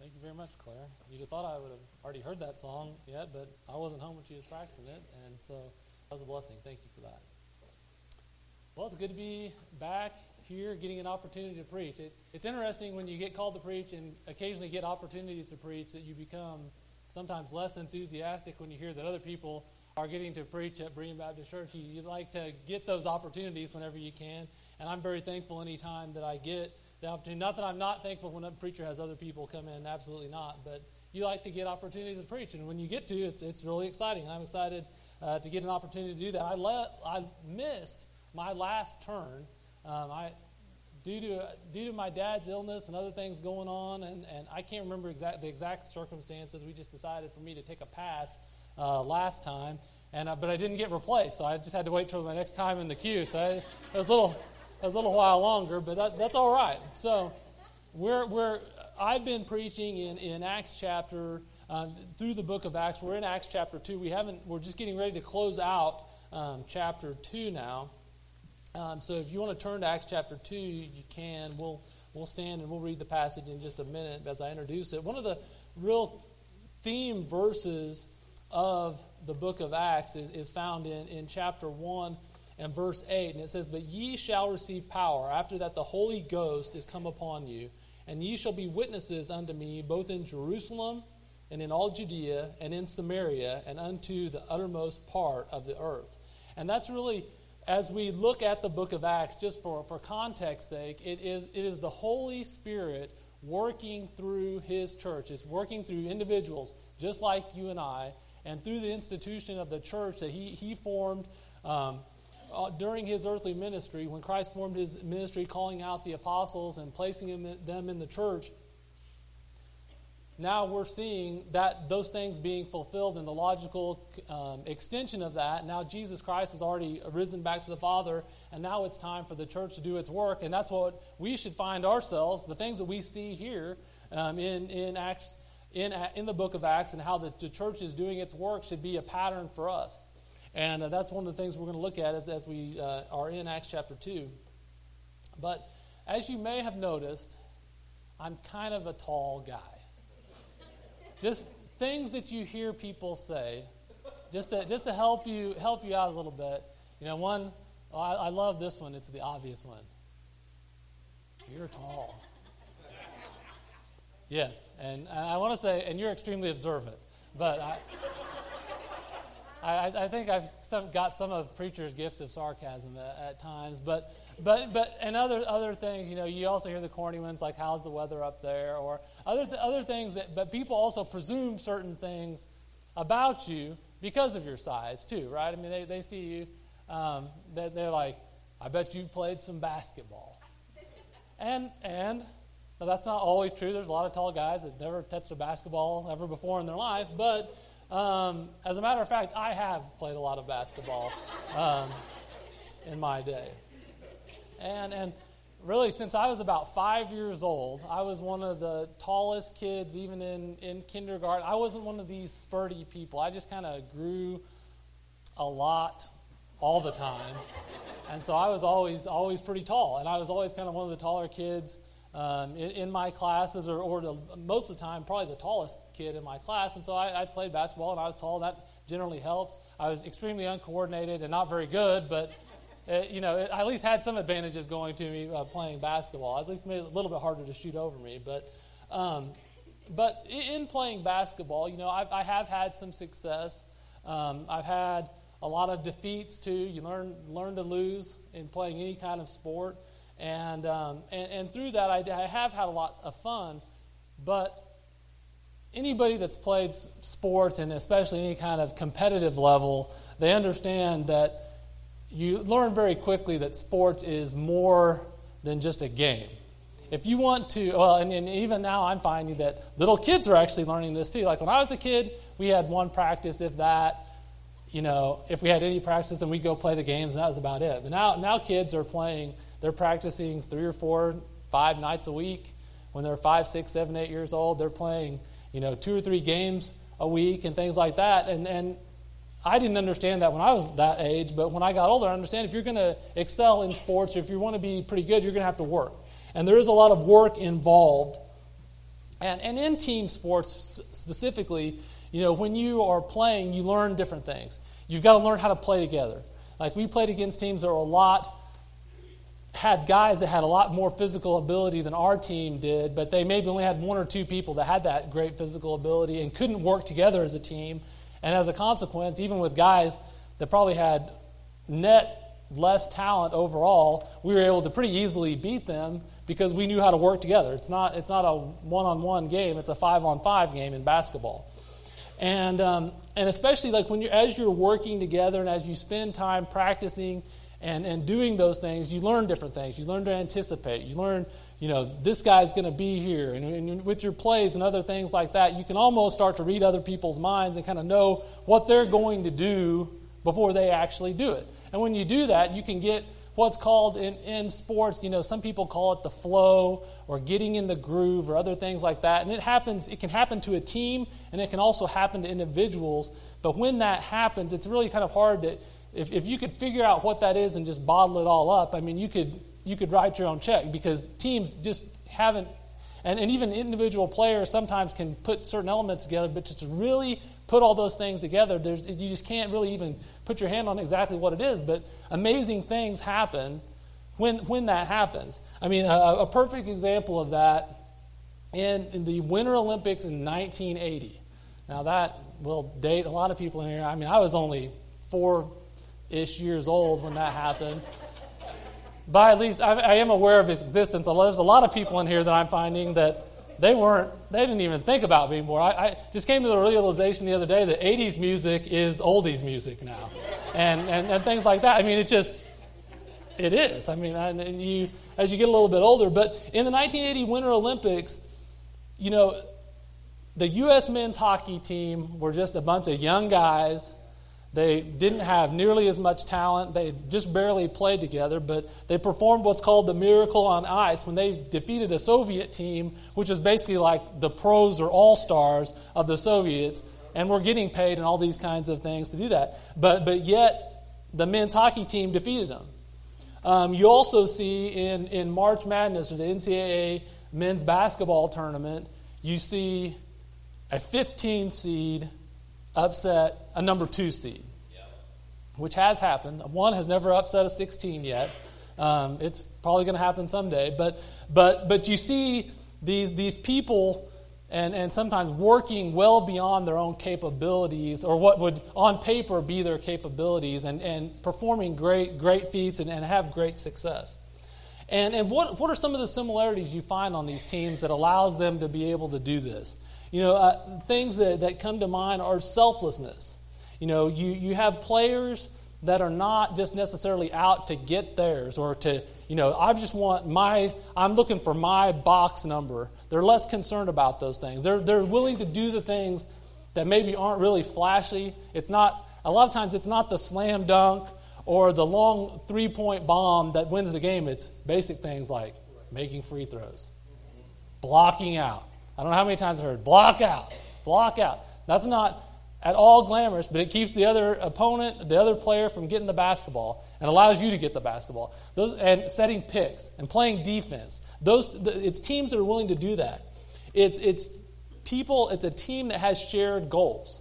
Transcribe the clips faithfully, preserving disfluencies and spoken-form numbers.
Thank you very much, Claire. You'd have thought I would have already heard that song yet, but I wasn't home when she was practicing it, and so that was a blessing. Thank you for that. Well, it's good to be back here getting an opportunity to preach. It, it's interesting when you get called to preach and occasionally get opportunities to preach that you become sometimes less enthusiastic when you hear that other people are getting to preach at Berean Baptist Church. You, you like to get those opportunities whenever you can, and I'm very thankful anytime that I get the opportunity. Not that I'm not thankful when a preacher has other people come in, absolutely not, but you like to get opportunities to preach, and when you get to, it's it's really exciting. I'm excited uh, to get an opportunity to do that. I let I missed my last turn. Um, I due to due to my dad's illness and other things going on, and, and I can't remember exact the exact circumstances. We just decided for me to take a pass uh, last time, and uh, but I didn't get replaced, so I just had to wait till my next time in the queue. So I, it was a little. A little while longer, but that, that's all right. So, we're we're I've been preaching in, in Acts chapter um, through the book of Acts. We're in Acts chapter two. We haven't. We're just getting ready to close out um, chapter two now. Um, so, if you want to turn to Acts chapter two, you can. We'll we'll stand and we'll read the passage in just a minute as I introduce it. One of the real theme verses of the book of Acts is, is found in in chapter one. And verse eight, and it says, "But ye shall receive power, after that the Holy Ghost is come upon you, and ye shall be witnesses unto me, both in Jerusalem, and in all Judea, and in Samaria, and unto the uttermost part of the earth." And that's really, as we look at the book of Acts, just for, for context's sake, it is it is the Holy Spirit working through His church. It's working through individuals, just like you and I, and through the institution of the church that He, he formed, um, Uh, during His earthly ministry, when Christ formed His ministry, calling out the apostles and placing them in the church, now we're seeing that those things being fulfilled in the logical um, extension of that. Now Jesus Christ has already risen back to the Father, and now it's time for the church to do its work, and that's what we should find ourselves. The things that we see here um, in in Acts, in in the book of Acts, and how the, the church is doing its work should be a pattern for us. And uh, that's one of the things we're going to look at as, as we uh, are in Acts chapter two. But as you may have noticed, I'm kind of a tall guy. Just things that you hear people say, just to, just to help you help you out a little bit. You know, one, oh, I, I love this one. It's the obvious one. You're tall. Yes, and, and I want to say, and you're extremely observant. But I... I, I think I've some, got some of preacher's gift of sarcasm at, at times, but but but and other other things, you know, you also hear the corny ones like "How's the weather up there?" or other th- other things that. But people also presume certain things about you because of your size too, right? I mean, they they see you, um, that they're like, "I bet you've played some basketball," and and now that's not always true. There's a lot of tall guys that never touched a basketball ever before in their life, but. Um, as a matter of fact, I have played a lot of basketball um, in my day. And and really, since I was about five years old, I was one of the tallest kids, even in, in kindergarten. I wasn't one of these spurty people. I just kind of grew a lot all the time. And so I was always, always pretty tall. And I was always kind of one of the taller kids Um, in, in my classes, or, or the, most of the time, probably the tallest kid in my class. And so I, I played basketball, and I was tall. That generally helps. I was extremely uncoordinated and not very good, but it, you know, it, I at least had some advantages going to me uh, playing basketball. At least made it a little bit harder to shoot over me. But um, but in playing basketball, you know, I've, I have had some success. Um, I've had a lot of defeats too. You learn learn to lose in playing any kind of sport. And, um, and and through that, I, I have had a lot of fun. But anybody that's played sports, and especially any kind of competitive level, they understand that you learn very quickly that sports is more than just a game. If you want to, well, and, and even now I'm finding that little kids are actually learning this too. Like when I was a kid, we had one practice, if that. You know, if we had any practice, and we'd go play the games, and that was about it. But now, now kids are playing. They're practicing three or four, five nights a week. When they're five, six, seven, eight years old, they're playing, you know, two or three games a week and things like that. And and I didn't understand that when I was that age, but when I got older, I understand if you're going to excel in sports, or if you want to be pretty good, you're going to have to work. And there is a lot of work involved And, and in team sports specifically, you know, when you are playing, you learn different things. You've got to learn how to play together. Like we played against teams that were a lot, had guys that had a lot more physical ability than our team did, but they maybe only had one or two people that had that great physical ability and couldn't work together as a team. And as a consequence, even with guys that probably had net less talent overall, we were able to pretty easily beat them because we knew how to work together. It's not it's not a one-on-one game, it's a five-on-five game in basketball. And um, and especially like when you as you're working together and as you spend time practicing and, and doing those things, you learn different things. You learn to anticipate. You learn, you know, this guy's going to be here. And, and with your plays and other things like that, you can almost start to read other people's minds and kind of know what they're going to do before they actually do it. And when you do that, you can get what's called in, in sports, you know, some people call it the flow or getting in the groove or other things like that. And it happens, it can happen to a team and it can also happen to individuals. But when that happens, it's really kind of hard to, if, if you could figure out what that is and just bottle it all up, I mean, you could you could write your own check because teams just haven't, and, and even individual players sometimes can put certain elements together, but just to really put all those things together, there's, you just can't really even put your hand on exactly what it is. But amazing things happen when when that happens. I mean, a, a perfect example of that in, in the Winter Olympics in nineteen eighty. Now that will date a lot of people in here. I mean, I was only four-ish years old when that happened. But at least I, I am aware of its existence. There's a lot of people in here that I'm finding that They weren't, they didn't even think about me more. I, I just came to the realization the other day that eighties music is oldies music now. And, and, and things like that. I mean, it just, it is. I mean, and you, as you get a little bit older. But in the nineteen eighty Winter Olympics, you know, the U S men's hockey team were just a bunch of young guys. They didn't have nearly as much talent. They just barely played together, but they performed what's called the Miracle on Ice when they defeated a Soviet team, which is basically like the pros or all-stars of the Soviets, and were getting paid and all these kinds of things to do that. But but yet, the men's hockey team defeated them. Um, you also see in, in March Madness, or the N C double A men's basketball tournament, you see a fifteen seed upset a number two seed, yeah. Which has happened. One has never upset a sixteen yet. Um, it's probably going to happen someday. But but but you see these these people and, and sometimes working well beyond their own capabilities or what would on paper be their capabilities and, and performing great great feats and, and have great success. And and what what are some of the similarities you find on these teams that allows them to be able to do this? You know, uh, things that, that come to mind are selflessness. You know, you, you have players that are not just necessarily out to get theirs or to, you know, I just want my, I'm looking for my box number. They're less concerned about those things. They're they're willing to do the things that maybe aren't really flashy. It's not, a lot of times it's not the slam dunk or the long three-point bomb that wins the game. It's basic things like making free throws, blocking out. I don't know how many times I've heard, block out, block out. That's not at all glamorous, but it keeps the other opponent, the other player from getting the basketball and allows you to get the basketball. Those and setting picks and playing defense. Those it's teams that are willing to do that. It's it's people, it's a team that has shared goals.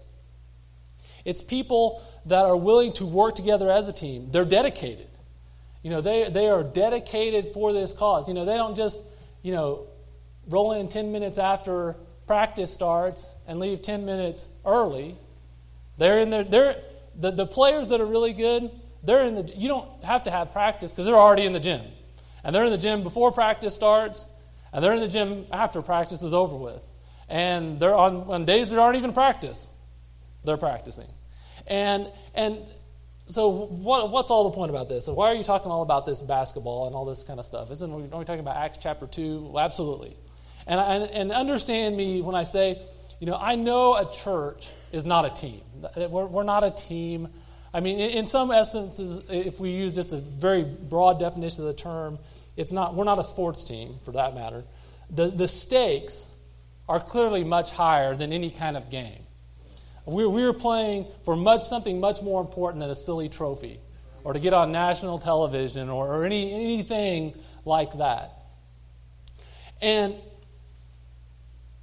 It's people that are willing to work together as a team. They're dedicated. You know, they they are dedicated for this cause. You know, they don't just, you know, roll in ten minutes after practice starts and leave ten minutes early. They're in there. They're the, the players that are really good. They're in the. You don't have to have practice because they're already in the gym, and they're in the gym before practice starts, and they're in the gym after practice is over with, and they're on on days that aren't even practice. They're practicing, and and so what what's all the point about this? So why are you talking all about this basketball and all this kind of stuff? Isn't we are we talking about Acts chapter two? Well, absolutely. And, and and understand me when I say, you know, I know a church is not a team. We're, we're not a team. I mean, in, in some instances, if we use just a very broad definition of the term, it's not. We're not a sports team, for that matter. The the stakes are clearly much higher than any kind of game. We're we're playing for much something much more important than a silly trophy, or to get on national television, or, or any anything like that. And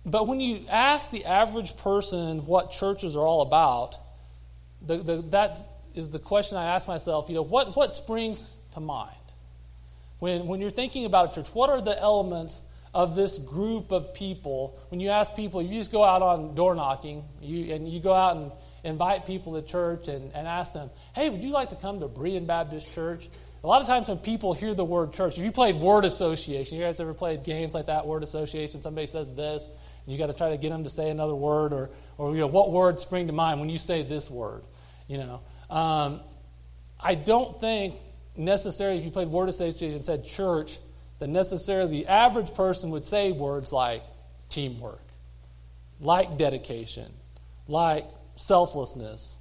but when you ask the average person what churches are all about, the, the, that is the question I ask myself, you know, what, what springs to mind? When, when you're thinking about a church, what are the elements of this group of people? When you ask people, you just go out on door knocking, you, and you go out and invite people to church and, and ask them, hey, would you like to come to Berean Baptist Church? A lot of times when people hear the word church, if you played word association, you guys ever played games like that, word association, somebody says this, and you got to try to get them to say another word, or, or you know, what words spring to mind when you say this word, you know. Um, I don't think necessarily if you played word association and said church, that necessarily the average person would say words like teamwork, like dedication, like selflessness.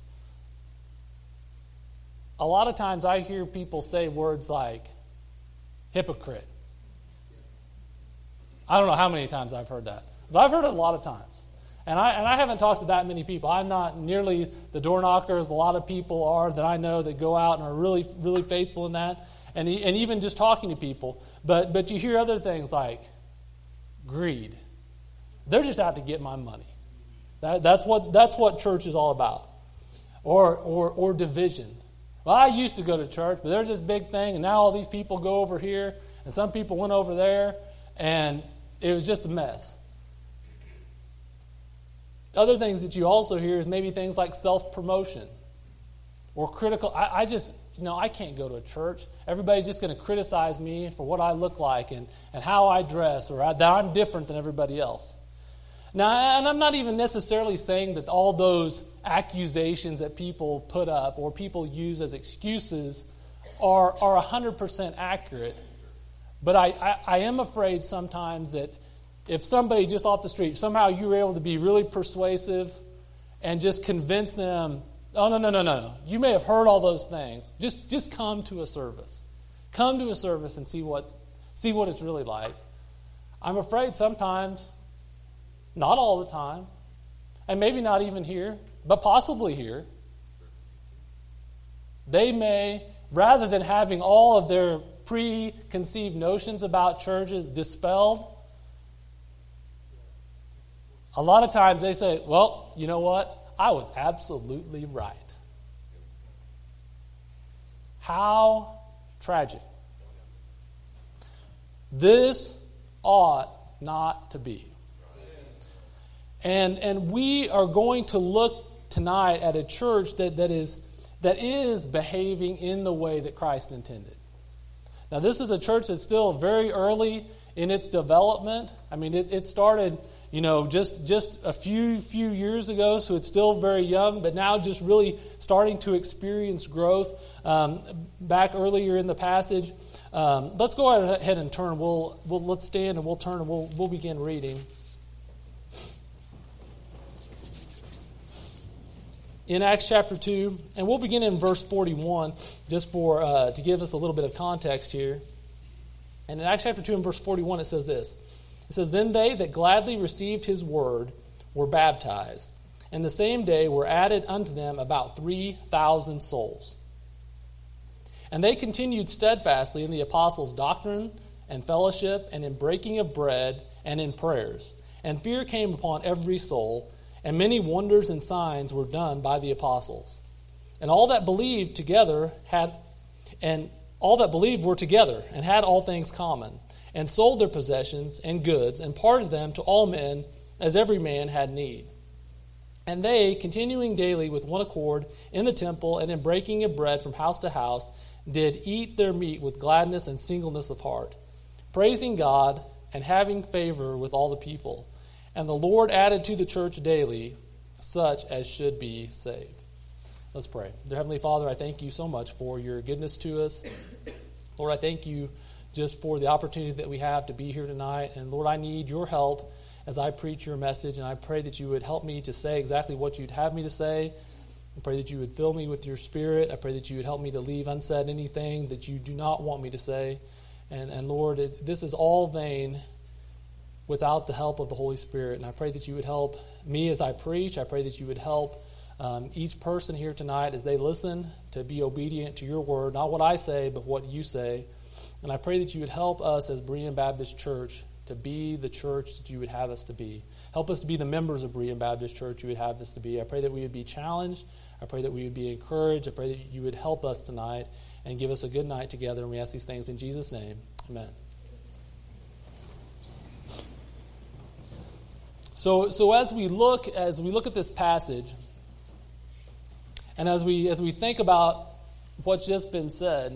A lot of times I hear people say words like hypocrite. I don't know how many times I've heard that, but I've heard it a lot of times. And I and I haven't talked to that many people. I'm not nearly the door knockers a lot of people are that I know that go out and are really, really faithful in that. And and even just talking to people. But but you hear other things like greed. They're just out to get my money. That, that's what that's what church is all about. Or or or division. Well, I used to go to church, but there's this big thing, and now all these people go over here, and some people went over there, and it was just a mess. Other things that you also hear is maybe things like self-promotion or critical. I, I just, you know, I can't go to a church. Everybody's just going to criticize me for what I look like and, and how I dress, or I, that I'm different than everybody else. Now, and I'm not even necessarily saying that all those accusations that people put up or people use as excuses are, are one hundred percent accurate. But I, I, I am afraid sometimes that if somebody just off the street, somehow you were able to be really persuasive and just convince them, oh, no, no, no, no. You may have heard all those things. Just just come to a service. Come to a service and see what see what it's really like. I'm afraid sometimes, not all the time, and maybe not even here, but possibly here, they may, rather than having all of their preconceived notions about churches dispelled, a lot of times they say, well, you know what? I was absolutely right. How tragic. This ought not to be. And and we are going to look tonight at a church that, that is that is behaving in the way that Christ intended. Now, this is a church that's still very early in its development. I mean, it, it started, you know, just, just a few few years ago, so it's still very young, but now just really starting to experience growth. Um, back earlier in the passage, um, let's go ahead and turn. We'll we'll let's stand and we'll turn and we'll we'll begin reading. In Acts chapter two, and we'll begin in verse forty-one, just for uh, to give us a little bit of context here. And in Acts chapter two and verse forty-one, it says this. It says, "Then they that gladly received his word were baptized, and the same day were added unto them about three thousand souls. And they continued steadfastly in the apostles' doctrine and fellowship, and in breaking of bread, and in prayers. And fear came upon every soul, and many wonders and signs were done by the apostles. And all that believed together had, and all that believed were together, and had all things common, and sold their possessions and goods, and parted them to all men, as every man had need. And they, continuing daily with one accord in the temple, and in breaking of bread from house to house, did eat their meat with gladness and singleness of heart, praising God, and having favor with all the people. And the Lord added to the church daily such as should be saved." Let's pray. Dear Heavenly Father, I thank you so much for your goodness to us. Lord, I thank you just for the opportunity that we have to be here tonight. And Lord, I need your help as I preach your message. And I pray that you would help me to say exactly what you'd have me to say. I pray that you would fill me with your Spirit. I pray that you would help me to leave unsaid anything that you do not want me to say. And, and Lord, it, this is all vain without the help of the Holy Spirit. And I pray that you would help me as I preach. I pray that you would help um, each person here tonight as they listen to be obedient to your word. Not what I say, but what you say. And I pray that you would help us as Berean Baptist Church to be the church that you would have us to be. Help us to be the members of Berean Baptist Church you would have us to be. I pray that we would be challenged. I pray that we would be encouraged. I pray that you would help us tonight and give us a good night together. And we ask these things in Jesus' name. Amen. So, so as we look, as we look at this passage, and as we as we think about what's just been said,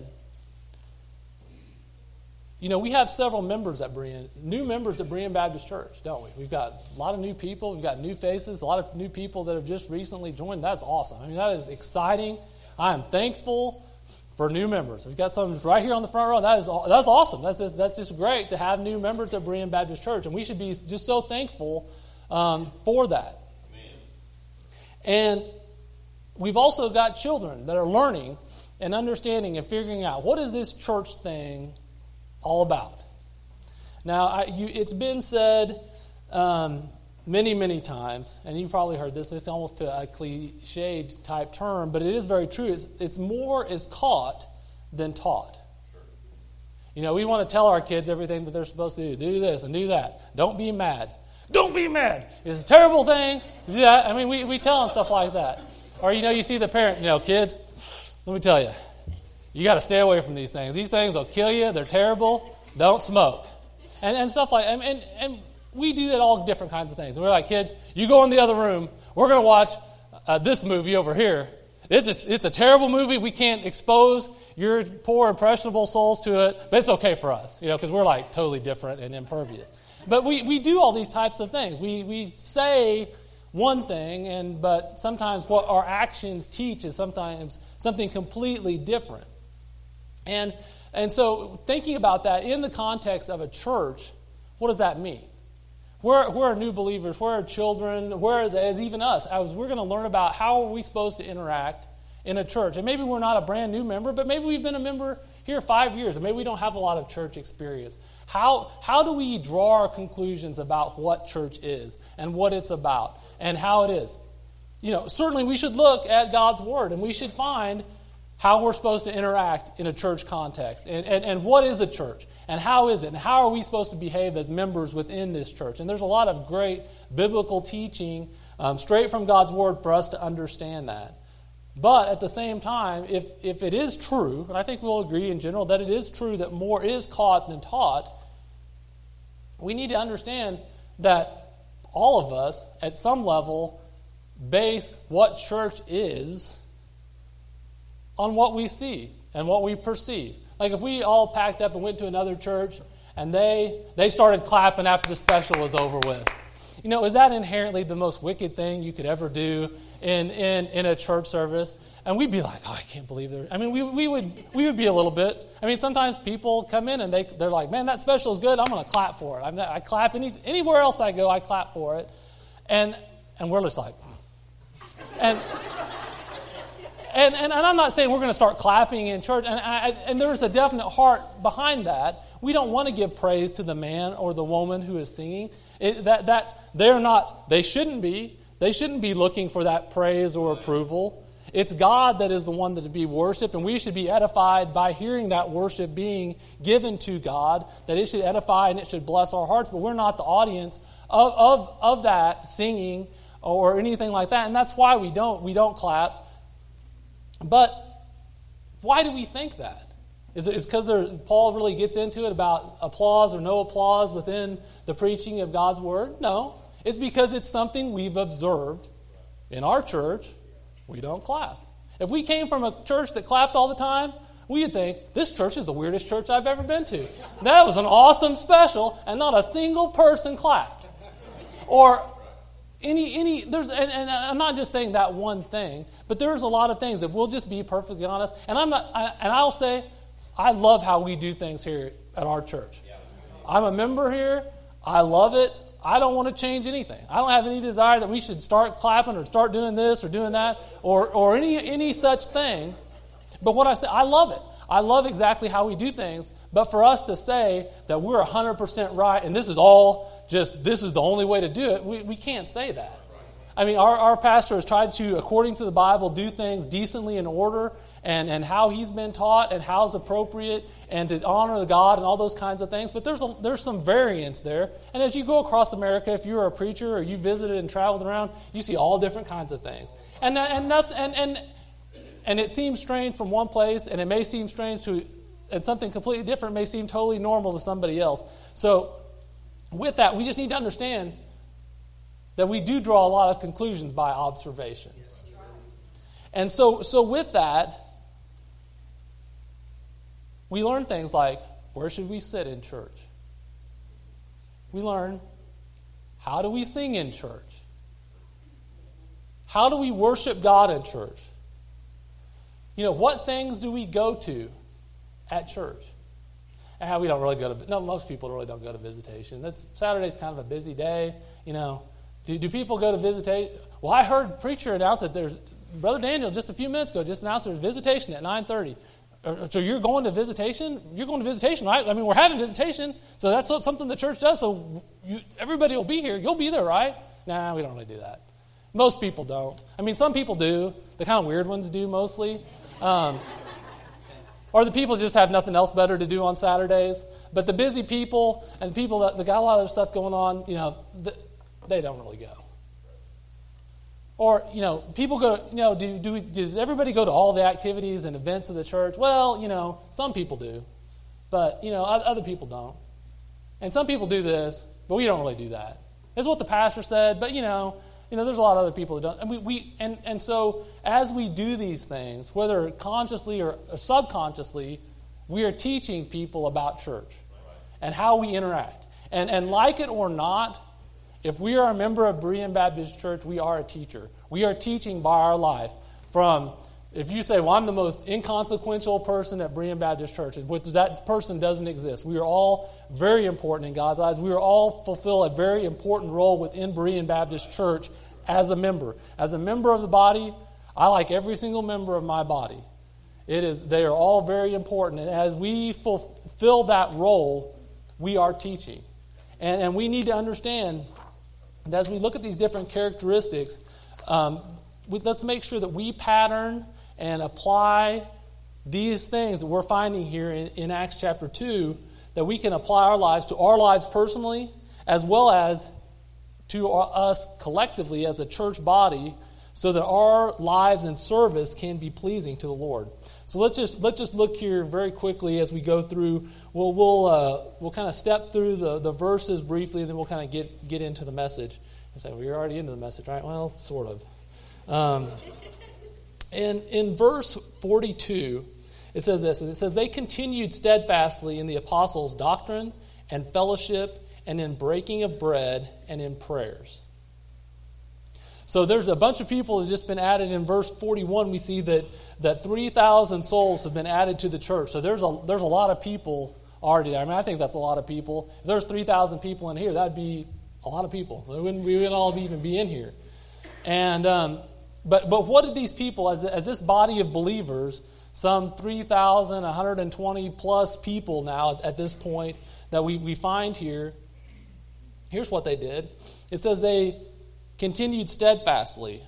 you know, we have several members at Berean, new members at Berean Baptist Church, don't we? We've got a lot of new people. We've got new faces, a lot of new people that have just recently joined. That's awesome. I mean, that is exciting. I am thankful for new members. We've got some right here on the front row. That is that's awesome. That's just, that's just great to have new members at Berean Baptist Church, and we should be just so thankful um, for that. Amen. And we've also got children that are learning and understanding and figuring out, what is this church thing all about? Now, I, you, it's been said um, many, many times, and you've probably heard this. It's almost a, a cliched type term, but it is very true. It's, it's more is caught than taught. Sure. You know, we want to tell our kids everything that they're supposed to do. Do this and do that. Don't be mad. Don't be mad. It's a terrible thing to do that. I mean, we, we tell them stuff like that. Or, you know, you see the parent, you know, kids, let me tell you, you got to stay away from these things. These things will kill you. They're terrible. Don't smoke. And, and stuff like that. And, and, and we do that all different kinds of things. And we're like, kids, you go in the other room. We're going to watch uh, this movie over here. It's a, it's a terrible movie. We can't expose your poor, impressionable souls to it. But it's okay for us, you know, because we're like totally different and impervious. But we, we do all these types of things. We we say one thing, and but sometimes what our actions teach is sometimes something completely different. And and so thinking about that in the context of a church, what does that mean? We're, we're new believers, we're children, whereas as even us, as we're going to learn about how are we supposed to interact in a church. And maybe we're not a brand new member, but maybe we've been a member here five years, and maybe we don't have a lot of church experience. How, how do we draw our conclusions about what church is and what it's about and how it is? You know, certainly we should look at God's Word, and we should find how we're supposed to interact in a church context. And, and, and what is a church? And how is it? And how are we supposed to behave as members within this church? And there's a lot of great biblical teaching um, straight from God's Word for us to understand that. But at the same time, if, if it is true, and I think we'll agree in general that it is true that more is caught than taught, we need to understand that all of us, at some level, base what church is on what we see and what we perceive. Like if we all packed up and went to another church and they they started clapping after the special was over with, you know, is that inherently the most wicked thing you could ever do in in, in a church service? And we'd be like, oh, I can't believe they're... I mean, we we would we would be a little bit... I mean, sometimes people come in and they, they're like, man, that special is good. I'm going to clap for it. I'm, I clap any, anywhere else I go, I clap for it. And and we're just like... And... And, and, and I'm not saying we're going to start clapping in church, and, I, and there's a definite heart behind that. We don't want to give praise to the man or the woman who is singing. It, that that they're not. They shouldn't be. They shouldn't be looking for that praise or approval. It's God that is the one that to be worshipped, and we should be edified by hearing that worship being given to God. That it should edify and it should bless our hearts. But we're not the audience of of, of that singing or anything like that, and that's why we don't we don't clap. But why do we think that? Is it because Paul really gets into it about applause or no applause within the preaching of God's Word? No. It's because it's something we've observed in our church. We don't clap. If we came from a church that clapped all the time, we'd think, this church is the weirdest church I've ever been to. That was an awesome special, and not a single person clapped. Or... Any, any, there's, and, and I'm not just saying that one thing, but there's a lot of things. If we'll just be perfectly honest, and I'm not, I, and I'll say, I love how we do things here at our church. I'm a member here. I love it. I don't want to change anything. I don't have any desire that we should start clapping or start doing this or doing that or or any any such thing. But what I say, I love it. I love exactly how we do things. But for us to say that we're one hundred percent right and this is all just, this is the only way to do it, we, we can't say that. I mean, our, our pastor has tried to, according to the Bible, do things decently in order and, and how he's been taught and how's appropriate and to honor God and all those kinds of things. But there's a, there's some variance there. And as you go across America, if you're a preacher or you visited and traveled around, you see all different kinds of things. And and nothing, and and and it seems strange from one place, and it may seem strange to, and something completely different may seem totally normal to somebody else. So with that, we just need to understand that we do draw a lot of conclusions by observation. And so, so with that, we learn things like, where should we sit in church? We learn, how do we sing in church? How do we worship God in church? You know, what things do we go to at church? And how we don't really go to, no, most people really don't go to visitation. That's, Saturday's kind of a busy day, you know. Do, do people go to visitation? Well, I heard preacher announce that there's, Brother Daniel just a few minutes ago just announced there's visitation at nine thirty. So you're going to visitation? You're going to visitation, right? I mean, we're having visitation, so that's what, something the church does, so you, everybody will be here. You'll be there, right? Nah, we don't really do that. Most people don't. I mean, some people do. The kind of weird ones do mostly. Um, or the people just have nothing else better to do on Saturdays. But the busy people and people that, that got a lot of other stuff going on, you know, they don't really go. Or, you know, people go, you know, do, do we, does everybody go to all the activities and events of the church? Well, you know, some people do. But, you know, other people don't. And some people do this, but we don't really do that. That's what the pastor said, but, you know, you know, there's a lot of other people who don't. And we, we and, and so as we do these things, whether consciously or, or subconsciously, we are teaching people about church and how we interact. And and like it or not, if we are a member of Berean Baptist Church, we are a teacher. We are teaching by our life. From, if you say, well, I'm the most inconsequential person at Berean Baptist Church, which that person doesn't exist. We are all very important in God's eyes. We are all fulfill a very important role within Berean Baptist Church as a member. As a member of the body, I like every single member of my body. It is, they are all very important. And as we fulfill that role, we are teaching. And, and we need to understand, and as we look at these different characteristics, um, we, let's make sure that we pattern and apply these things that we're finding here in, in Acts chapter two, that we can apply our lives to our lives personally, as well as to our, us collectively as a church body, so that our lives and service can be pleasing to the Lord. So let's just let's just look here very quickly as we go through. We'll we'll uh, we'll kind of step through the, the verses briefly, and then we'll kind of get get into the message. And say, well, you're already into the message, right? Well, sort of. Um, and in verse forty-two, it says this. It says, they continued steadfastly in the apostles' doctrine and fellowship and in breaking of bread and in prayers. So there's a bunch of people that have just been added. In verse forty-one, we see that, that three thousand souls have been added to the church. So there's a there's a lot of people already there. I mean, I think that's a lot of people. If there's three thousand people in here, that'd be a lot of people. We wouldn't, we wouldn't all even be in here. And um, but but what did these people, as, as this body of believers, some three thousand, one hundred twenty plus people now at this point that we, we find here, here's what they did. It says they continued steadfastly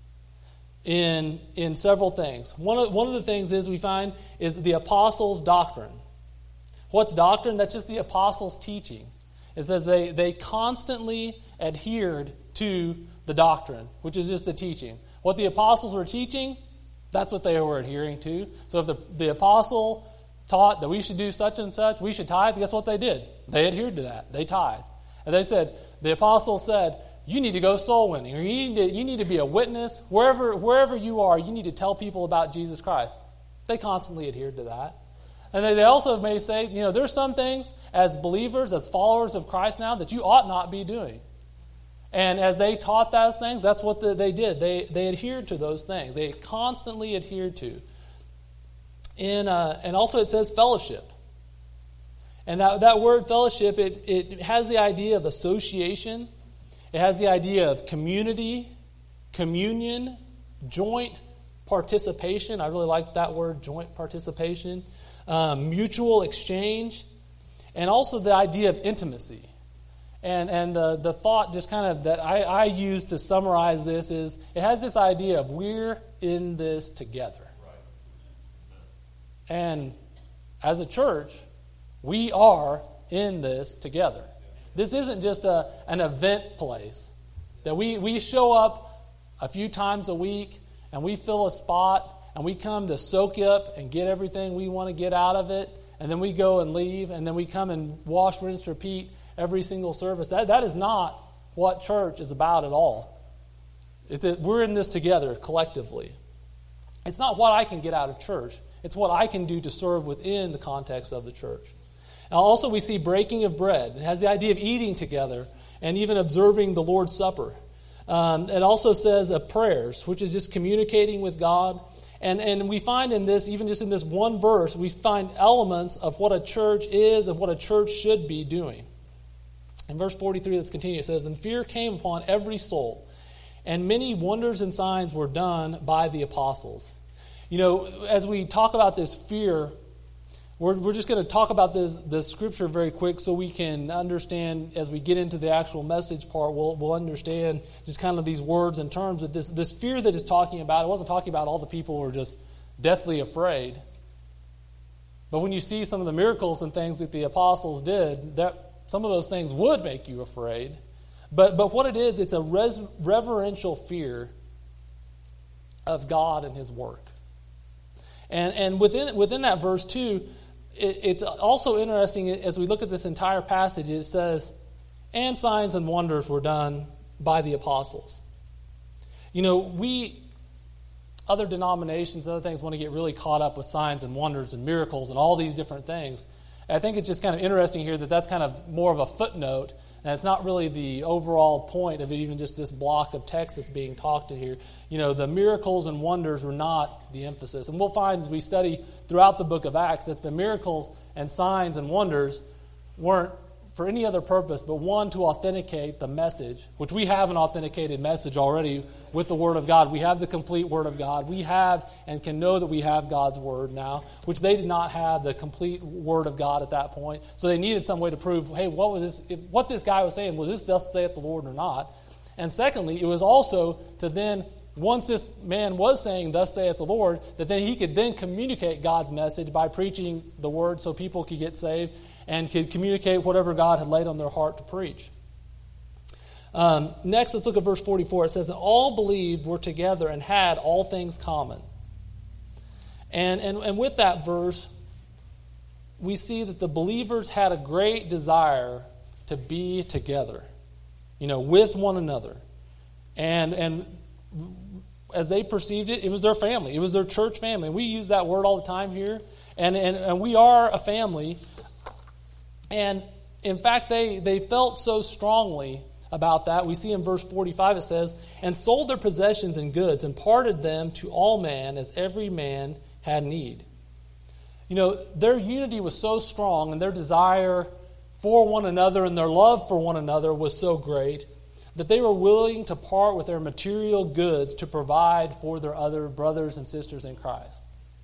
in in several things. One of, one of the things is we find is the apostles' doctrine. What's doctrine? That's just the apostles' teaching. It says they, they constantly adhered to the doctrine, which is just the teaching. What the apostles were teaching, that's what they were adhering to. So if the, the apostle taught that we should do such and such, we should tithe, guess what they did? They adhered to that. They tithe. And they said, the apostle said, you need to go soul winning, or you need to, you need to be a witness. Wherever, wherever you are, you need to tell people about Jesus Christ. They constantly adhered to that. And they, they also may say, you know, there's some things as believers, as followers of Christ now, that you ought not be doing. And as they taught those things, that's what the, they did. They they adhered to those things. They constantly adhered to. In, uh, and also it says fellowship. And that, that word fellowship, it, it has the idea of association. It has the idea of community, communion, joint participation. I really like that word, joint participation. Um, mutual exchange. And also the idea of intimacy. And and the, the thought just kind of that I, I use to summarize this is it has this idea of we're in this together. And as a church, we are in this together. This isn't just a, an event place that we, we show up a few times a week and we fill a spot and we come to soak up and get everything we want to get out of it, and then we go and leave, and then we come and wash, rinse, repeat every single service. That, that is not what church is about at all. It's a, we're in this together collectively. It's not what I can get out of church. It's what I can do to serve within the context of the church. Now also we see breaking of bread. It has the idea of eating together and even observing the Lord's Supper. Um, it also says of prayers, which is just communicating with God. And, and we find in this, even just in this one verse, we find elements of what a church is and what a church should be doing. In verse forty-three, let's continue. It says, "And fear came upon every soul, and many wonders and signs were done by the apostles." You know, as we talk about this fear, we're, we're just going to talk about this, this scripture very quick so we can understand, as we get into the actual message part, we'll, we'll understand just kind of these words and terms. But this, this fear that it's talking about, it wasn't talking about all the people who were just deathly afraid. But when you see some of the miracles and things that the apostles did, that some of those things would make you afraid. But, but what it is, it's a res, reverential fear of God and His work. And and within within that verse too, it, it's also interesting as we look at this entire passage. It says, "And signs and wonders were done by the apostles." You know, we, other denominations, other things, want to get really caught up with signs and wonders and miracles and all these different things. And I think it's just kind of interesting here that that's kind of more of a footnote, and it's not really the overall point of even just this block of text that's being talked to here. You know, the miracles and wonders were not the emphasis. And we'll find as we study throughout the book of Acts that the miracles and signs and wonders weren't for any other purpose but one, to authenticate the message, which we have an authenticated message already with the Word of God. We have the complete Word of God. We have and can know that we have God's Word now, which they did not have the complete Word of God at that point. So they needed some way to prove, hey, what was this? If, what this guy was saying, was this thus saith the Lord or not? And secondly, it was also to then, once this man was saying thus saith the Lord, that then he could then communicate God's message by preaching the Word so people could get saved and could communicate whatever God had laid on their heart to preach. Um, next, let's look at verse forty-four. It says, "And all believed, were together, and had all things common." And, and, and with that verse, we see that the believers had a great desire to be together, you know, with one another. And, and as they perceived it, it was their family. It was their church family. We use that word all the time here. And, and, and we are a family. And in fact, they, they felt so strongly about that. We see in verse forty-five it says, "And sold their possessions and goods, and parted them to all man as every man had need." You know, their unity was so strong, and their desire for one another and their love for one another was so great that they were willing to part with their material goods to provide for their other brothers and sisters in Christ.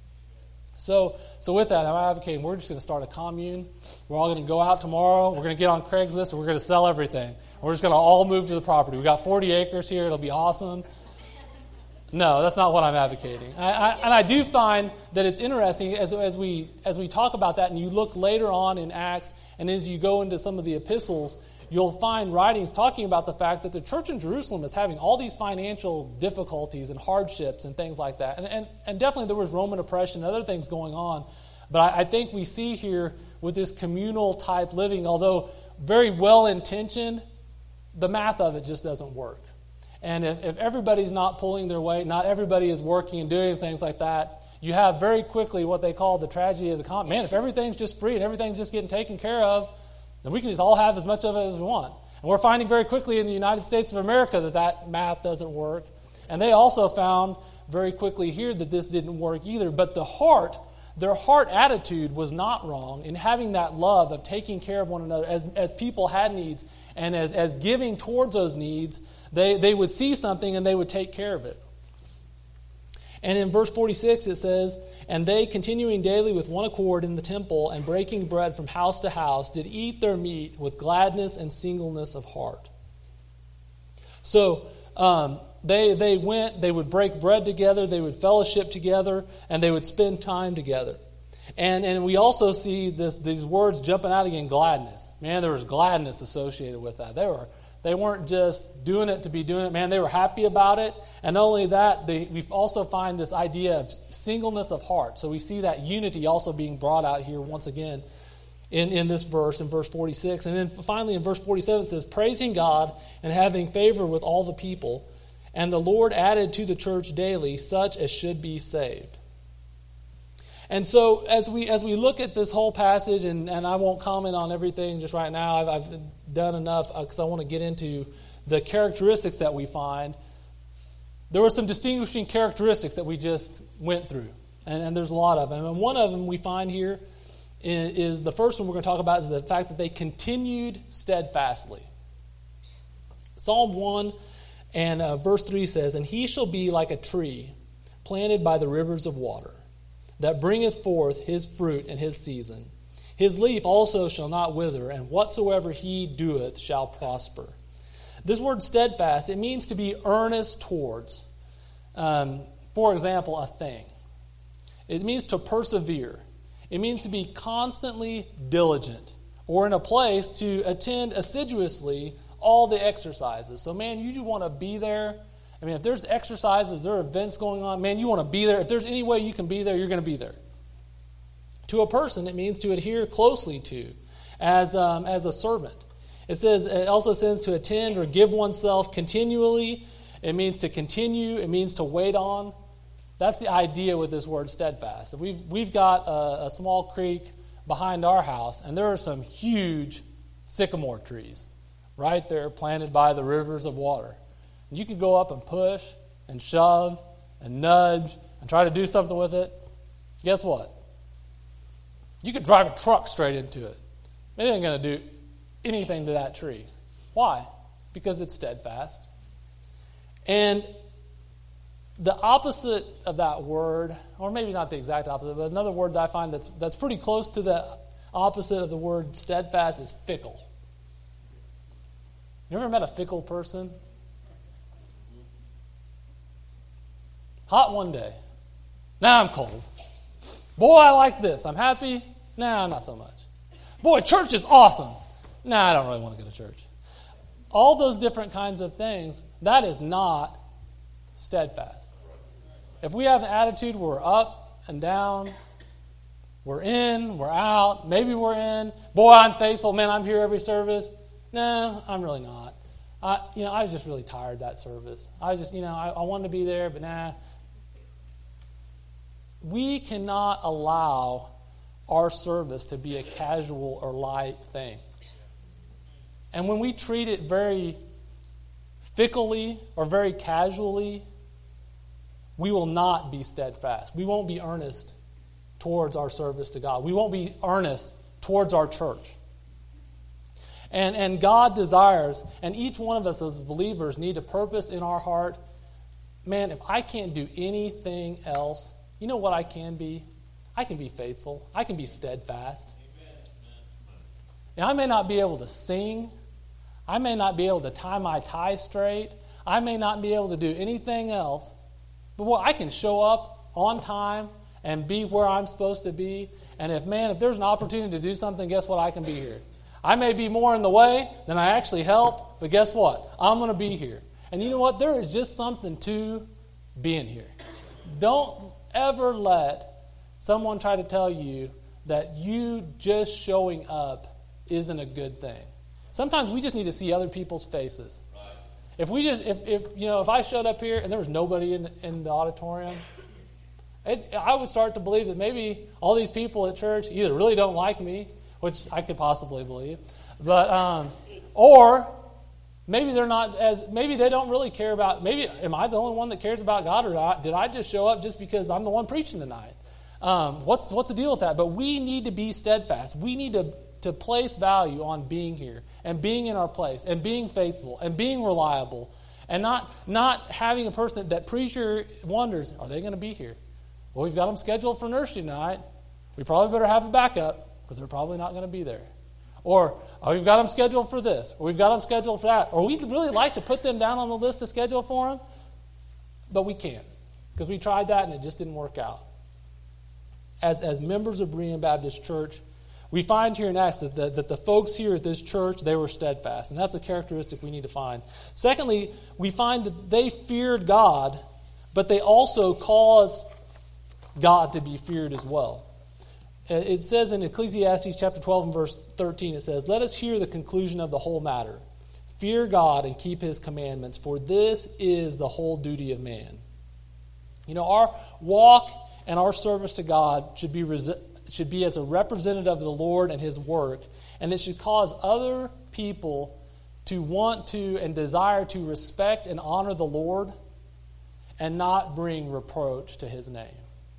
So, so with that, I'm advocating we're just going to start a commune. We're all going to go out tomorrow. We're going to get on Craigslist, and we're going to sell everything. We're just going to all move to the property. We've got forty acres here. It'll be awesome. No, that's not what I'm advocating. I, I, and I do find that it's interesting as, as we as we talk about that, and you look later on in Acts, and as you go into some of the epistles, you'll find writings talking about the fact that the church in Jerusalem is having all these financial difficulties and hardships and things like that. And, and, and definitely there was Roman oppression and other things going on. But I, I think we see here with this communal type living, although very well-intentioned, the math of it just doesn't work. And if, if everybody's not pulling their weight, not everybody is working and doing things like that, you have very quickly what they call the tragedy of the common. Man, if everything's just free and everything's just getting taken care of, then we can just all have as much of it as we want. And we're finding very quickly in the United States of America that that math doesn't work. And they also found very quickly here that this didn't work either. But the heart, their heart attitude was not wrong in having that love of taking care of one another. As, as people had needs and as, as giving towards those needs, they, they would see something and they would take care of it. And in verse forty-six it says, "And they, continuing daily with one accord in the temple and breaking bread from house to house, did eat their meat with gladness and singleness of heart." So um, they they went, they would break bread together, they would fellowship together, and they would spend time together. And and we also see this these words jumping out again, gladness. Man, there was gladness associated with that. They were they weren't just doing it to be doing it. Man, they were happy about it. And not only that, they, we also find this idea of singleness of heart. So we see that unity also being brought out here once again in, in this verse, in verse forty-six. And then finally in verse forty-seven it says, praising God and having favor with all the people. And the Lord added to the church daily such as should be saved. And so as we as we look at this whole passage, and, and I won't comment on everything just right now, I've, I've done enough because I want to get into the characteristics that we find. There were some distinguishing characteristics that we just went through, and, and there's a lot of them. And one of them we find here is, is the first one we're going to talk about is the fact that they continued steadfastly. Psalm one and uh, verse three says, and he shall be like a tree planted by the rivers of water, that bringeth forth his fruit in his season. His leaf also shall not wither, and whatsoever he doeth shall prosper. This word steadfast, it means to be earnest towards. Um, for example, a thing. It means to persevere. It means to be constantly diligent, or in a place to attend assiduously all the exercises. So man, you do want to be there. I mean, if there's exercises, there are events going on, man, you want to be there. If there's any way you can be there, you're going to be there. To a person, it means to adhere closely to, as um, as a servant. It says it also says to attend or give oneself continually. It means to continue. It means to wait on. That's the idea with this word steadfast. We've we've got a, a small creek behind our house, and there are some huge sycamore trees right there planted by the rivers of water. You could go up and push and shove and nudge and try to do something with it. Guess what? You could drive a truck straight into it. It ain't going to do anything to that tree. Why? Because it's steadfast. And the opposite of that word, or maybe not the exact opposite, but another word that I find that's that's pretty close to the opposite of the word steadfast is fickle. You ever met a fickle person? Hot one day. Now I'm cold. Boy, I like this. I'm happy. Nah, not so much. Boy, church is awesome. Nah, I don't really want to go to church. All those different kinds of things, that is not steadfast. If we have an attitude where we're up and down, we're in, we're out, maybe we're in, boy, I'm faithful, man, I'm here every service. No, I'm really not. I, you know, I was just really tired that service. I was just, you know, I, I wanted to be there, but nah. We cannot allow our service to be a casual or light thing. And when we treat it very fickly or very casually, we will not be steadfast. We won't be earnest towards our service to God. We won't be earnest towards our church. And, and God desires, and each one of us as believers need a purpose in our heart. Man, if I can't do anything else, you know what I can be? I can be faithful. I can be steadfast. Now, I may not be able to sing. I may not be able to tie my tie straight. I may not be able to do anything else. But boy, I can show up on time and be where I'm supposed to be. And if, man, if there's an opportunity to do something, guess what? I can be here. I may be more in the way than I actually help, but guess what? I'm going to be here. And you know what? There is just something to being here. Don't ever let someone try to tell you that you just showing up isn't a good thing. Sometimes we just need to see other people's faces. Right. If we just, if, if you know, if I showed up here and there was nobody in in the auditorium, it, I would start to believe that maybe all these people at church either really don't like me, which I could possibly believe, but um, or maybe they're not as, maybe they don't really care about, maybe am I the only one that cares about God, or not? Did I just show up just because I'm the one preaching tonight? Um, what's what's the deal with that? But we need to be steadfast. We need to, to place value on being here and being in our place and being faithful and being reliable and not not having a person that preacher wonders, are they going to be here? Well, we've got them scheduled for nursery tonight. We probably better have a backup because they're probably not going to be there. Or, oh, we've got them scheduled for this, or we've got them scheduled for that. Or we'd really like to put them down on the list to schedule for them, but we can't because we tried that and it just didn't work out. as, as members of Berean Baptist Church, we find here in Acts that the, that the folks here at this church, they were steadfast. And that's a characteristic we need to find. Secondly, we find that they feared God, but they also caused God to be feared as well. It says in Ecclesiastes chapter twelve and verse thirteen, it says, "Let us hear the conclusion of the whole matter. Fear God and keep his commandments, for this is the whole duty of man." You know, our walk and our service to God should be should be as a representative of the Lord and his work, and it should cause other people to want to and desire to respect and honor the Lord and not bring reproach to his name.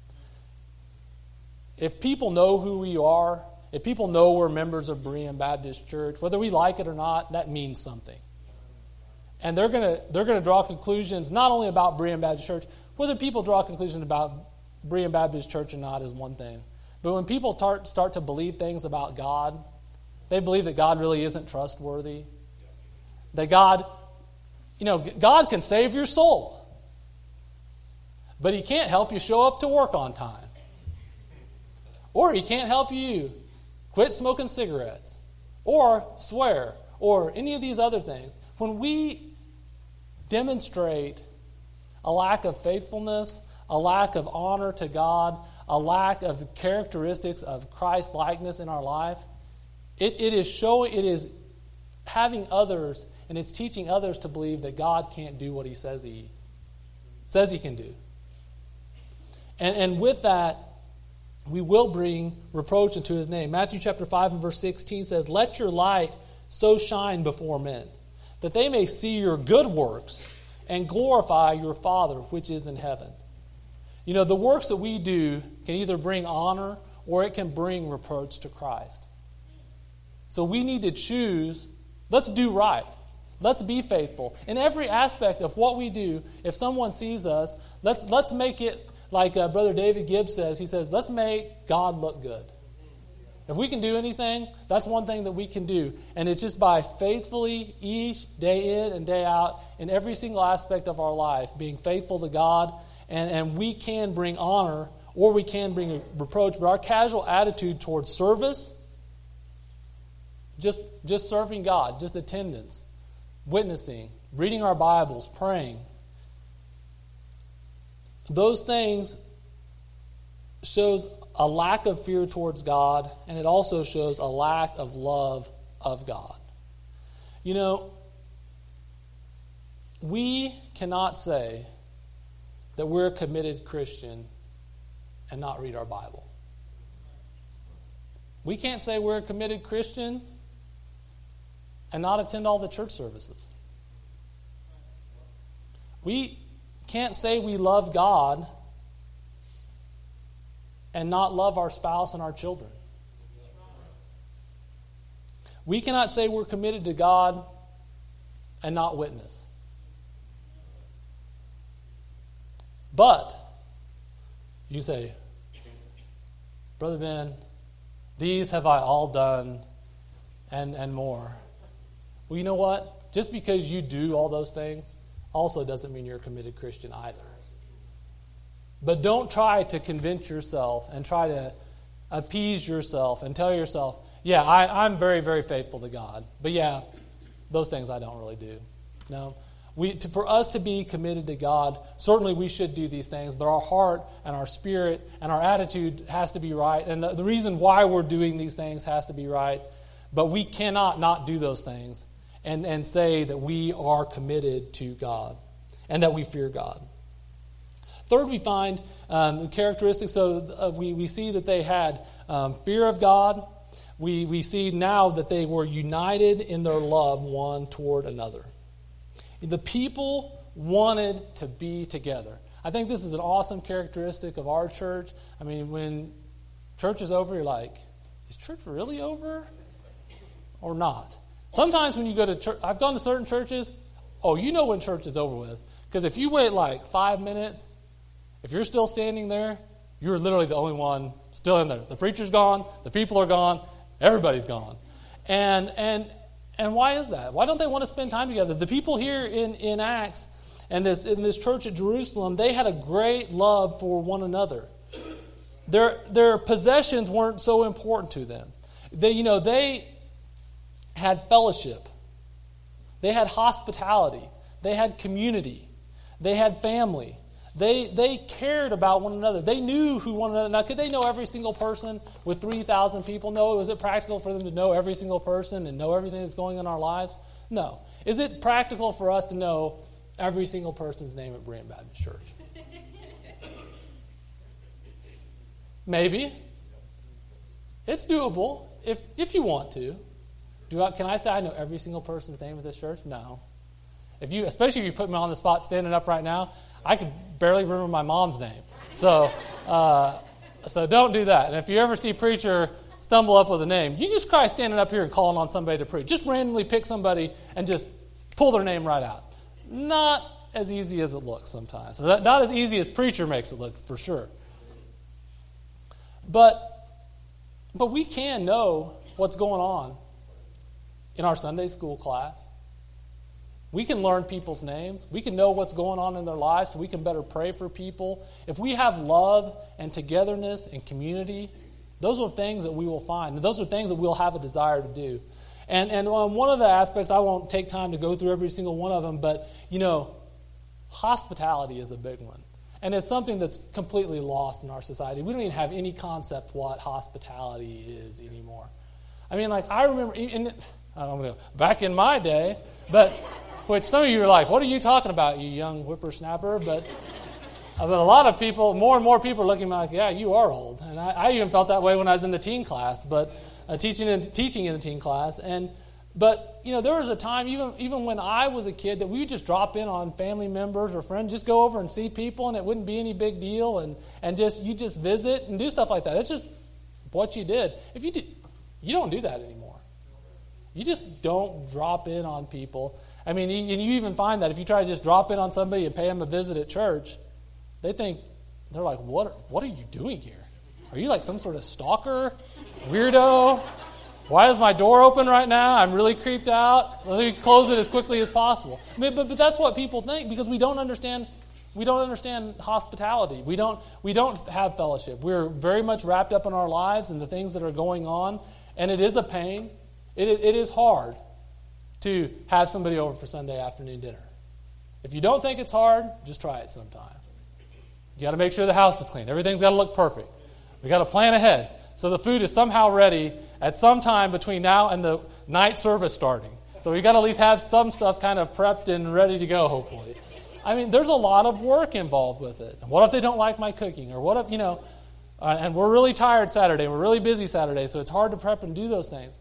If people know who we are, if people know we're members of Berean Baptist Church, whether we like it or not, that means something. And they're going to they're going to draw conclusions not only about Berean Baptist Church. Whether people draw conclusions about Berean Baptist Church or not is one thing. But when people start, start to believe things about God, they believe that God really isn't trustworthy. That God, you know, God can save your soul. But he can't help you show up to work on time. Or he can't help you quit smoking cigarettes. Or swear. Or any of these other things. When we demonstrate a lack of faithfulness, a lack of honor to God, a lack of characteristics of Christ-likeness in our life, it, it is showing, it is having others, and it's teaching others to believe that God can't do what he says he says he can do. And, and with that, we will bring reproach into his name. Matthew chapter five and verse sixteen says, "Let your light so shine before men, that they may see your good works and glorify your Father which is in heaven." You know, the works that we do can either bring honor or it can bring reproach to Christ. So we need to choose, let's do right. Let's be faithful. In every aspect of what we do, if someone sees us, let's let's make it like uh, Brother David Gibbs says. He says, let's make God look good. If we can do anything, that's one thing that we can do. And it's just by faithfully each day in and day out in every single aspect of our life, being faithful to God. And, and we can bring honor or we can bring a reproach. But our casual attitude towards service, just, just serving God, just attendance, witnessing, reading our Bibles, praying, those things shows a lack of fear towards God, and it also shows a lack of love of God. You know, we cannot say that we're a committed Christian and not read our Bible. We can't say we're a committed Christian and not attend all the church services. We can't say we love God and not love our spouse and our children. We cannot say we're committed to God and not witness. But you say, Brother Ben, these have I all done and, and more. Well, you know what? Just because you do all those things also doesn't mean you're a committed Christian either. But don't try to convince yourself and try to appease yourself and tell yourself, yeah, I, I'm very, very faithful to God. But yeah, those things I don't really do. No. We, to, for us to be committed to God, certainly we should do these things, but our heart and our spirit and our attitude has to be right. And the, the reason why we're doing these things has to be right. But we cannot not do those things and, and say that we are committed to God and that we fear God. Third, we find um, the characteristics. So uh, we, we see that they had um, fear of God. We, we see now that they were united in their love one toward another. The people wanted to be together. I think this is an awesome characteristic of our church. I mean, when church is over, you're like, is church really over or not? Sometimes when you go to church, I've gone to certain churches, oh, you know when church is over with. Because if you wait like five minutes, if you're still standing there, you're literally the only one still in there. The preacher's gone, the people are gone, everybody's gone. And and and why is that? Why don't they want to spend time together? The people here in, in Acts and this in this church at Jerusalem, they had a great love for one another. their their possessions weren't so important to them. They, you know, they had fellowship. They had hospitality. They had community. They had family. They they cared about one another. They knew who one another. Now, could they know every single person with three thousand people? No. Was it practical for them to know every single person and know everything that's going on in our lives? No. Is it practical for us to know every single person's name at Berean Baptist Church? Maybe. It's doable if if you want to. Do I, can I say I know every single person's name at this church? No. If you, especially if you put me on the spot standing up right now, I could barely remember my mom's name. So, uh, so don't do that. And if you ever see a preacher stumble up with a name, you just try standing up here and calling on somebody to preach. Just randomly pick somebody and just pull their name right out. Not as easy as it looks sometimes. Not as easy as preacher makes it look, for sure. But, but we can know what's going on in our Sunday school class. We can learn people's names. We can know what's going on in their lives so we can better pray for people. If we have love and togetherness and community, those are things that we will find. And those are things that we'll have a desire to do. And, and um, one of the aspects, I won't take time to go through every single one of them, but, you know, hospitality is a big one. And it's something that's completely lost in our society. We don't even have any concept what hospitality is anymore. I mean, like, I remember, in, I don't know, back in my day, but... which some of you are like, what are you talking about, you young whippersnapper? But, but a lot of people, more and more people are looking at me like, yeah, you are old. And I, I even felt that way when I was in the teen class, but uh, teaching in, teaching in the teen class. And But, you know, there was a time, even, even when I was a kid, that we would just drop in on family members or friends, just go over and see people, and it wouldn't be any big deal, and, and just you just visit and do stuff like that. That's just what you did. If you did, you don't do that anymore. You just don't drop in on people. I mean, and you even find that if you try to just drop in on somebody and pay them a visit at church, they think, they're like, what, what are you doing here? Are you like some sort of stalker, weirdo? Why is my door open right now? I'm really creeped out. Let me close it as quickly as possible. I mean, but, but that's what people think because we don't understand we don't understand hospitality. We don't we don't have fellowship. We're very much wrapped up in our lives and the things that are going on, and it is a pain. It it is hard to have somebody over for Sunday afternoon dinner. If you don't think it's hard, just try it sometime. You got to make sure the house is clean. Everything's got to look perfect. We got to plan ahead so the food is somehow ready at some time between now and the night service starting. So we got to at least have some stuff kind of prepped and ready to go, hopefully. I mean, there's a lot of work involved with it. What if they don't like my cooking? Or what if, you know, uh, and we're really tired Saturday, we're really busy Saturday, so it's hard to prep and do those things.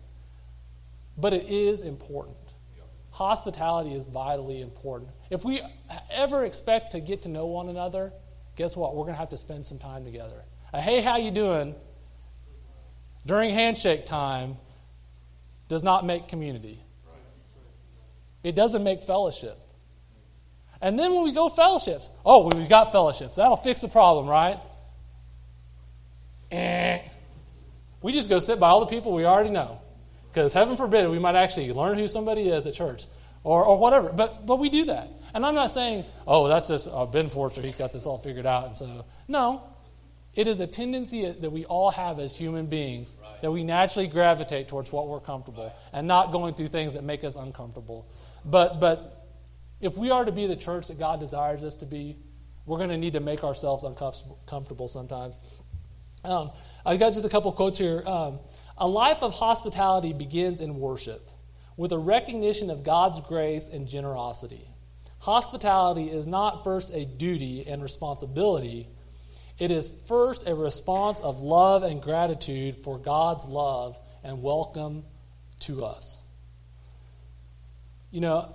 But it is important. Hospitality is vitally important. If we ever expect to get to know one another, guess what? We're going to have to spend some time together. A, hey, how you doing? During handshake time does not make community. It doesn't make fellowship. And then when we go fellowships, oh, we've got fellowships. That'll fix the problem, right? Eh. We just go sit by all the people we already know. Because heaven forbid we might actually learn who somebody is at church or, or whatever. But but we do that. And I'm not saying, oh, that's just uh, Ben Forster, he's got this all figured out. And so, no. It is a tendency that we all have as human beings right. that we naturally gravitate towards what we're comfortable right. and not going through things that make us uncomfortable. But but if we are to be the church that God desires us to be, we're going to need to make ourselves uncomfortable sometimes. Um, I've got just a couple quotes here. Um, a life of hospitality begins in worship with a recognition of God's grace and generosity. Hospitality is not first a duty and responsibility. It is first a response of love and gratitude for God's love and welcome to us. You know,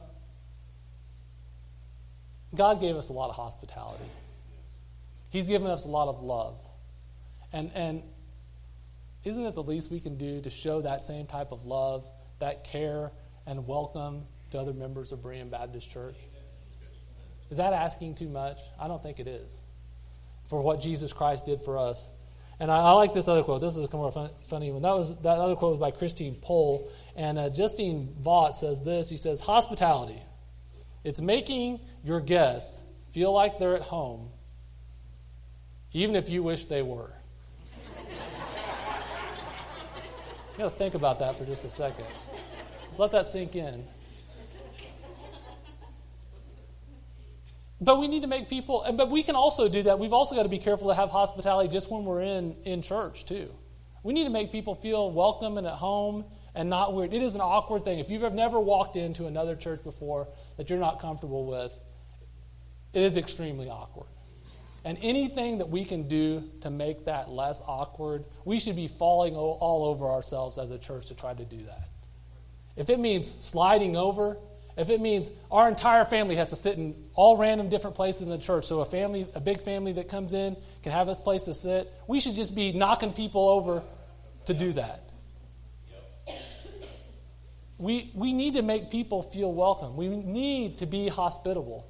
God gave us a lot of hospitality. He's given us a lot of love. And and isn't it the least we can do to show that same type of love, that care and welcome to other members of Berean Baptist Church? Is that asking too much? I don't think it is. For what Jesus Christ did for us. And I, I like this other quote. This is a more fun, funny one. That was that other quote was by Christine Pohl. And uh, Justine Vaught says this. He says, hospitality. It's making your guests feel like they're at home, even if you wish they were. You got to think about that for just a second. Just let that sink in. But we need to make people, but we can also do that. We've also got to be careful to have hospitality just when we're in, in church, too. We need to make people feel welcome and at home and not weird. It is an awkward thing. If you've never walked into another church before that you're not comfortable with, it is extremely awkward. And anything that we can do to make that less awkward, we should be falling all over ourselves as a church to try to do that. If it means sliding over, if it means our entire family has to sit in all random different places in the church, so a family, a big family that comes in can have this place to sit, we should just be knocking people over to do that. We we need to make people feel welcome. We need to be hospitable.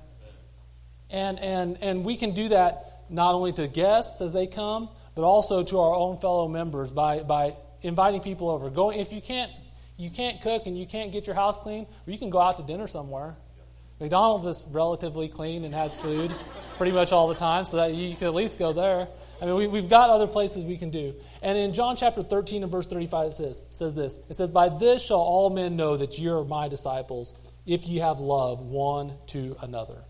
And and and we can do that not only to guests as they come, but also to our own fellow members by by inviting people over. Go if you can't you can't cook and you can't get your house clean, well, you can go out to dinner somewhere. McDonald's is relatively clean and has food pretty much all the time, so that you can at least go there. I mean, we, we've got other places we can do. And in John chapter thirteen and verse thirty-five, it says, says this. It says, "By this shall all men know that ye are my disciples, if ye have love one to another."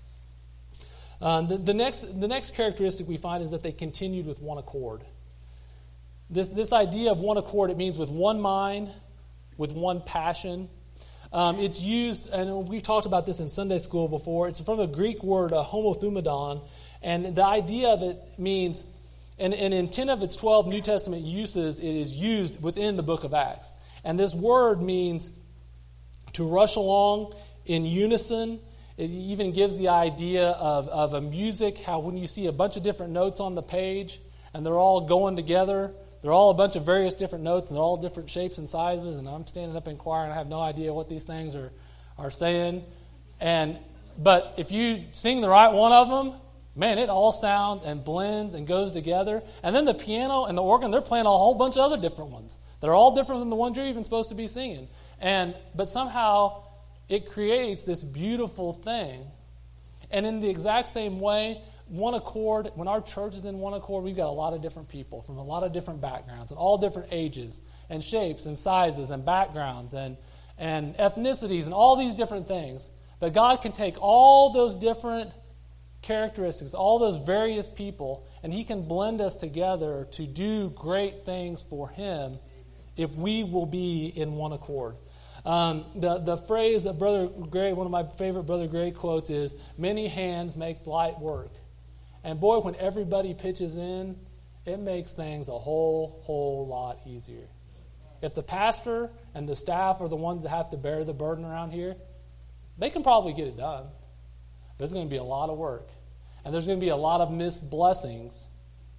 Um, the, the next the next characteristic we find is that they continued with one accord. This, this idea of one accord, it means with one mind, with one passion. Um, it's used, and we've talked about this in Sunday school before, it's from a Greek word, a homothumadon, and the idea of it means, and, and in ten of its twelve New Testament uses, it is used within the book of Acts. And this word means to rush along in unison. It even gives the idea of, of a music, how when you see a bunch of different notes on the page, and they're all going together, they're all a bunch of various different notes, and they're all different shapes and sizes, and I'm standing up in choir, and I have no idea what these things are, are saying. And but if you sing the right one of them, man, it all sounds and blends and goes together. And then the piano and the organ, they're playing a whole bunch of other different ones. They're all different than the ones you're even supposed to be singing. And but somehow it creates this beautiful thing. And in the exact same way, one accord, when our church is in one accord, we've got a lot of different people from a lot of different backgrounds and all different ages and shapes and sizes and backgrounds and, and ethnicities and all these different things. But God can take all those different characteristics, all those various people, and He can blend us together to do great things for Him if we will be in one accord. Um, the, the phrase that Brother Gray, one of my favorite Brother Gray quotes is, "Many hands make light work." And boy, when everybody pitches in, it makes things a whole, whole lot easier. If the pastor and the staff are the ones that have to bear the burden around here, they can probably get it done. But it's going to be a lot of work. And there's going to be a lot of missed blessings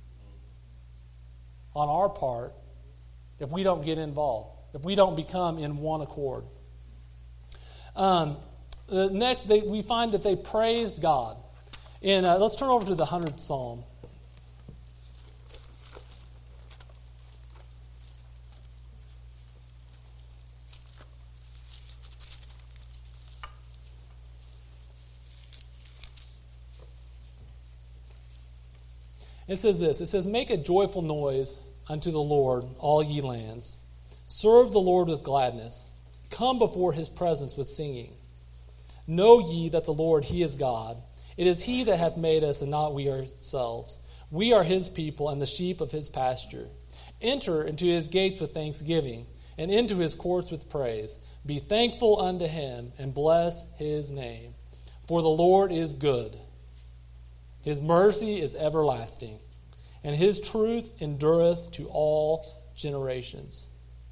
on our part if we don't get involved, if we don't become in one accord. Um, the next, they, we find that they praised God. In, uh, let's turn over to the hundredth Psalm. It says this. It says, "Make a joyful noise unto the Lord, all ye lands. Serve the Lord with gladness. Come before His presence with singing. Know ye that the Lord, He is God. It is He that hath made us, and not we ourselves. We are His people, and the sheep of His pasture. Enter into His gates with thanksgiving, and into His courts with praise. Be thankful unto Him, and bless His name. For the Lord is good. His mercy is everlasting, and His truth endureth to all generations."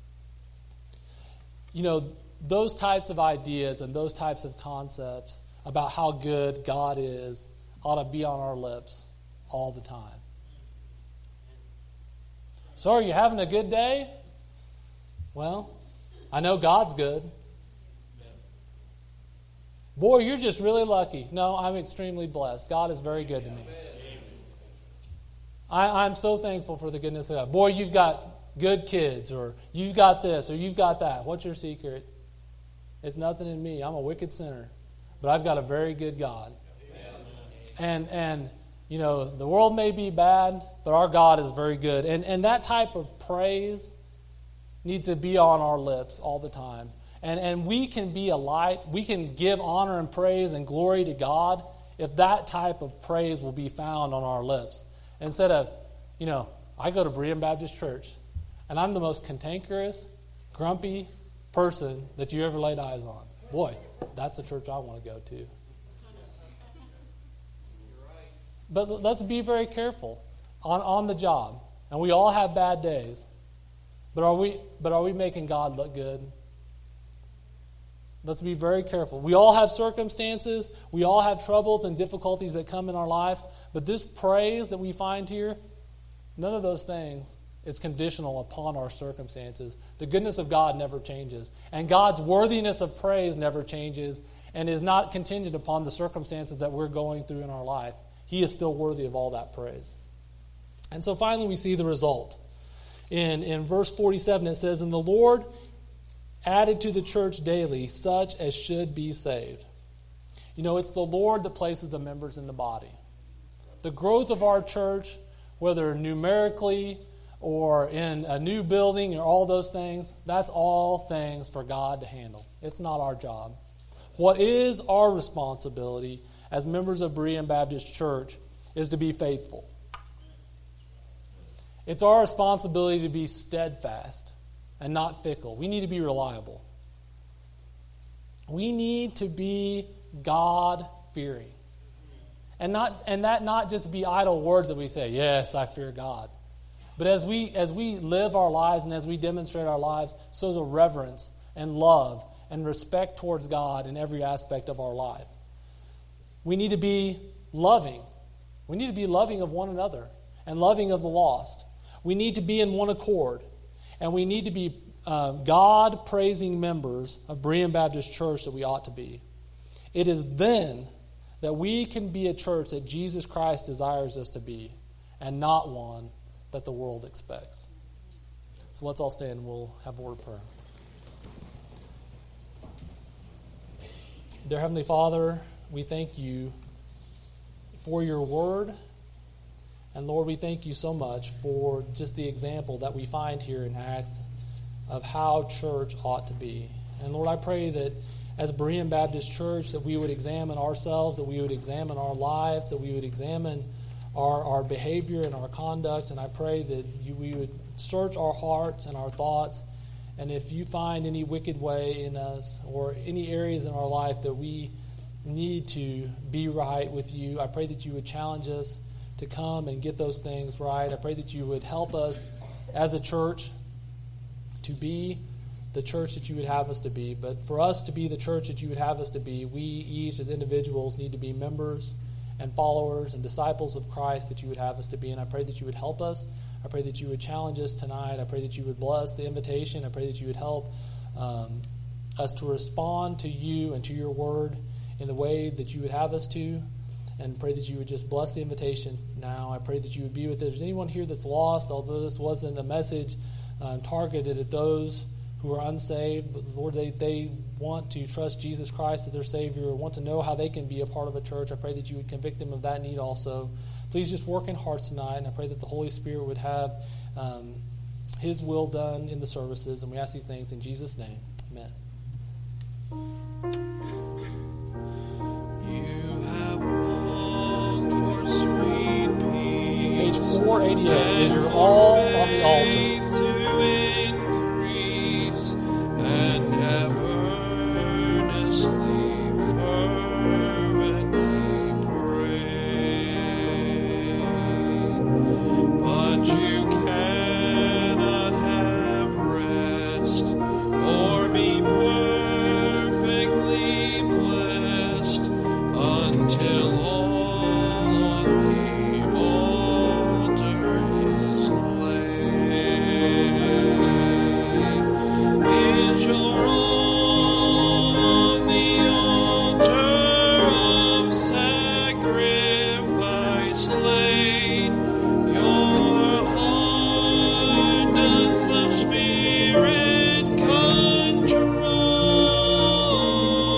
You know, those types of ideas and those types of concepts about how good God is ought to be on our lips all the time. So are you having a good day? Well, I know God's good. Boy, you're just really lucky. No, I'm extremely blessed. God is very good to me. I, I'm so thankful for the goodness of God. Boy, you've got good kids, or you've got this, or you've got that. What's your secret? It's nothing in me. I'm a wicked sinner. But I've got a very good God. And, and you know, the world may be bad, but our God is very good. And, and that type of praise needs to be on our lips all the time. And, and we can be a light. We can give honor and praise and glory to God if that type of praise will be found on our lips. Instead of, you know, I go to Berean Baptist Church, and I'm the most cantankerous, grumpy person that you ever laid eyes on. Boy, that's a church I want to go to. But let's be very careful on, on the job. And we all have bad days. But are we but are we making God look good? Let's be very careful. We all have circumstances. We all have troubles and difficulties that come in our life. But this praise that we find here, none of those things is conditional upon our circumstances. The goodness of God never changes. And God's worthiness of praise never changes and is not contingent upon the circumstances that we're going through in our life. He is still worthy of all that praise. And so finally we see the result. In, in verse forty-seven it says, "And the Lord added to the church daily such as should be saved." You know, it's the Lord that places the members in the body. The growth of our church, whether numerically or in a new building or all those things, that's all things for God to handle. It's not our job. What is our responsibility as members of Berean Baptist Church is to be faithful. It's our responsibility to be steadfast and not fickle. We need to be reliable. We need to be God-fearing. And not and that not just be idle words that we say, yes, I fear God. But as we as we live our lives and as we demonstrate our lives, so the reverence and love and respect towards God in every aspect of our life. We need to be loving. We need to be loving of one another and loving of the lost. We need to be in one accord. And we need to be uh, God-praising members of Berean Baptist Church that we ought to be. It is then that we can be a church that Jesus Christ desires us to be and not one that the world expects. So let's all stand and we'll have a word of prayer. Dear Heavenly Father, we thank you for your word. And Lord, we thank you so much for just the example that we find here in Acts of how church ought to be. And Lord, I pray that as Berean Baptist Church, that we would examine ourselves, that we would examine our lives, that we would examine our, our behavior and our conduct. And I pray that you, we would search our hearts and our thoughts. And if you find any wicked way in us or any areas in our life that we need to be right with you, I pray that you would challenge us to come and get those things right. I pray that you would help us as a church to be the church that you would have us to be. But for us to be the church that you would have us to be, we each as individuals need to be members and followers and disciples of Christ that you would have us to be. And I pray that you would help us. I pray that you would challenge us tonight. I pray that you would bless the invitation. I pray that you would help um, us to respond to you and to your word in the way that you would have us to. And pray that you would just bless the invitation now. I pray that you would be with us. If there's anyone here that's lost, although this wasn't a message um, targeted at those who are unsaved, but Lord, they, they want to trust Jesus Christ as their Savior, want to know how they can be a part of a church. I pray that you would convict them of that need also. Please just work in hearts tonight, and I pray that the Holy Spirit would have um, His will done in the services. And we ask these things in Jesus' name. Amen. Page four eighty-eight is your all on the altar.